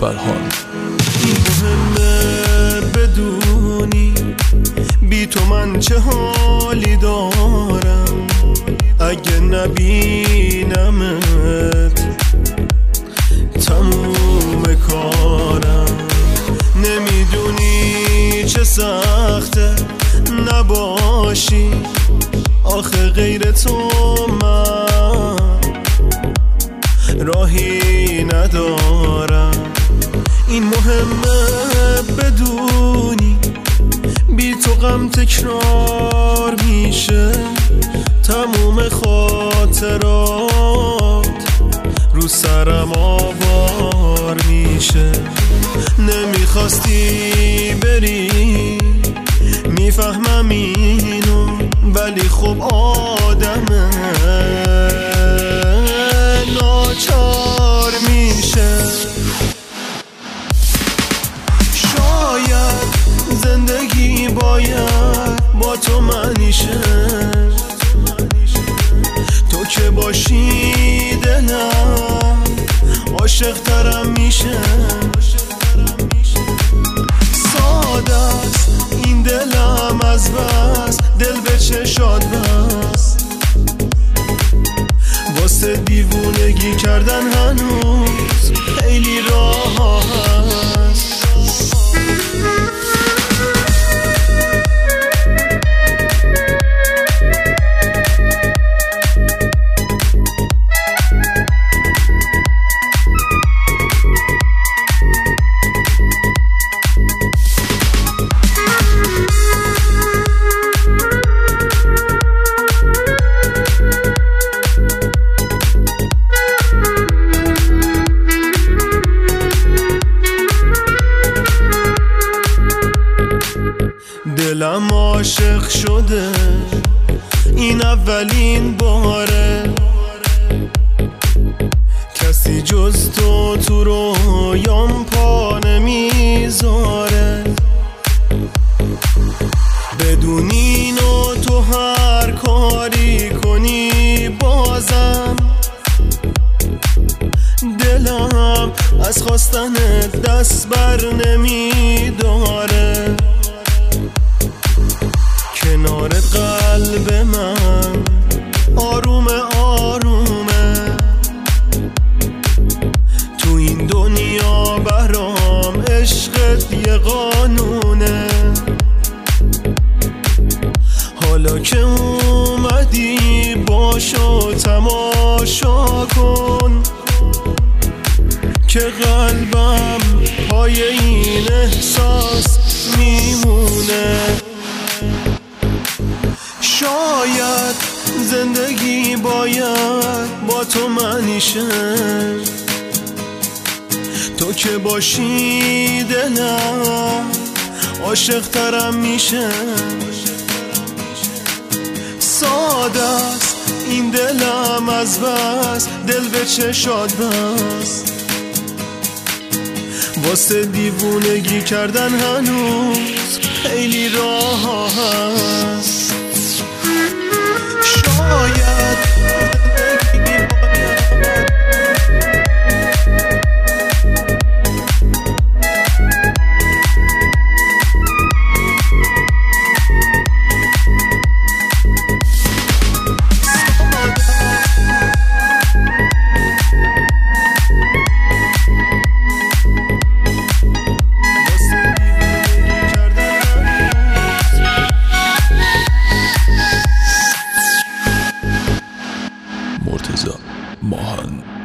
فرهان. این مهمه بدونی بی تو من چه حالی دارم، اگه نبینمت تموم کارم. نمیدونی چه سخته نباشی، آخه غیر تو من راهی ندارم. این مهمه بدونی بی تو غم تکرار میشه، تموم خاطرات رو سرم آوار میشه. نمیخواستی بری میفهمم اینو، ولی خب آدمه ناچار میشه. شاید زندگی باید با تو معنیشه، تو که باشی دلم عاشق ترم میشه. ساده است این دلم از بس، دل به چشات بس، واسه دیوونگی کردن هنوز خیلی راه هست. دلم عاشق شده این اولین باره، کسی جز تو تو رویام پا نمیذاره. بدون اینو تو هر کاری کنی بازم دلم از خواستن دست بر نمیداره. کنارت قلب من آروم آرومه، تو این دنیا برام عشقت یه قانونه. حالا که اومدی باشو تماشا کن که قلبم پای این احساس میمونه. شاید زندگی باید با تو معنیشه، تو که باشی دلم عاشق ترم میشه. ساده است این دلم از بس، دل به چشات بس، واسه دیوونگی کردن هنوز خیلی راه هست. شاید مرتضی ماهان.